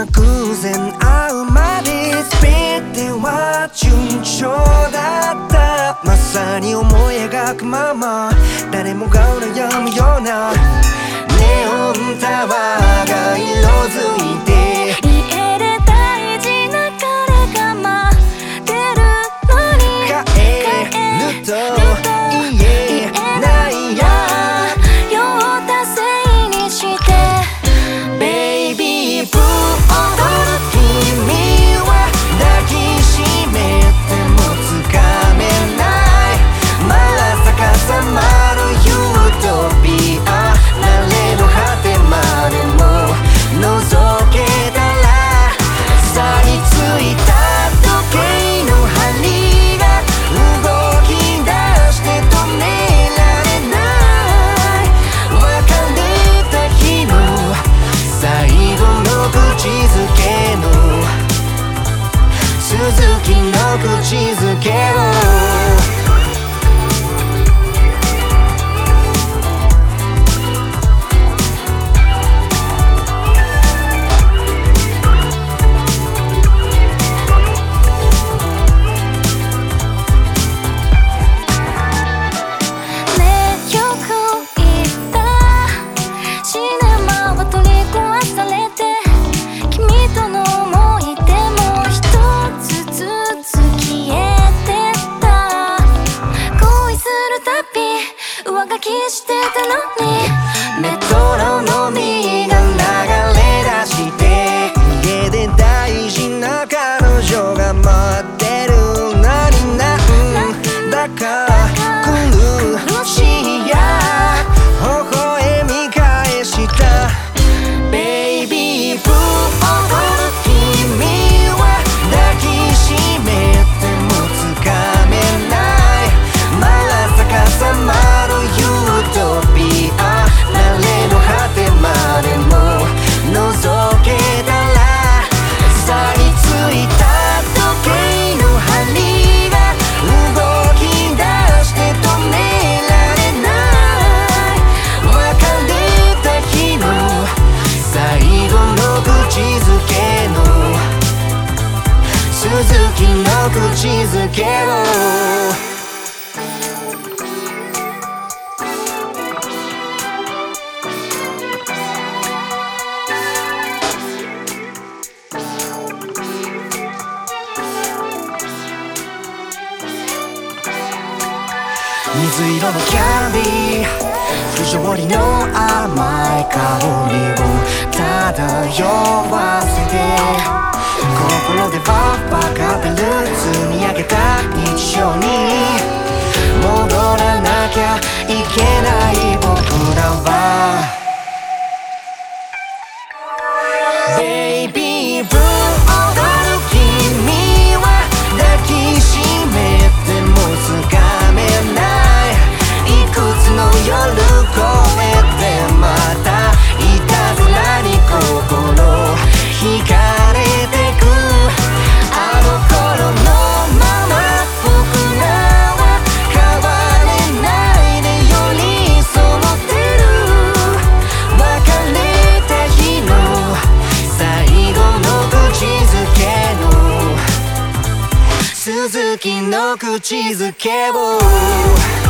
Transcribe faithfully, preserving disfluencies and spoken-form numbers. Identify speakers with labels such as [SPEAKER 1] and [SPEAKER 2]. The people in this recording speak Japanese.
[SPEAKER 1] 今偶然会うまで全ては順調だった。まさに思い描くまま誰もが羨むようなネオンタワーが色づいて、
[SPEAKER 2] 家で大事な彼が待ってるのに
[SPEAKER 1] 帰ると言えないや
[SPEAKER 2] 用を達成にして
[SPEAKER 1] ベイビーブー踊る君は抱きしめてもつかめないまさかさまるユートピア誰の果てまでも覗けたらさりついた時計の針が動き出して止められない別れた日の最後の口づけの続きの口づけを
[SPEAKER 2] してたのに
[SPEAKER 1] メトロノミーが流れ出して家で大事な彼女が待ってるのになんだか苦しいや微笑み返したベイビーブー踊る君は抱きしめてもつかめないまさかさまるユートピア誰の果てまでも覗けたらさりついた時計の針が動き出して止められない別れた日の最後の口づけの続きの口づけを水色のキャンディー不条理の甘い香りを漂わせて心でバッバカってる積み上げた日常に戻らなきゃいけない僕らはベイビーブー踊る君は抱きしめてもつかめないいくつの夜越えてまたいたずらに心惹かれてくあの頃のまま僕らは変われないで寄り添ってる別れた日の最後の口づけの続きの口づけを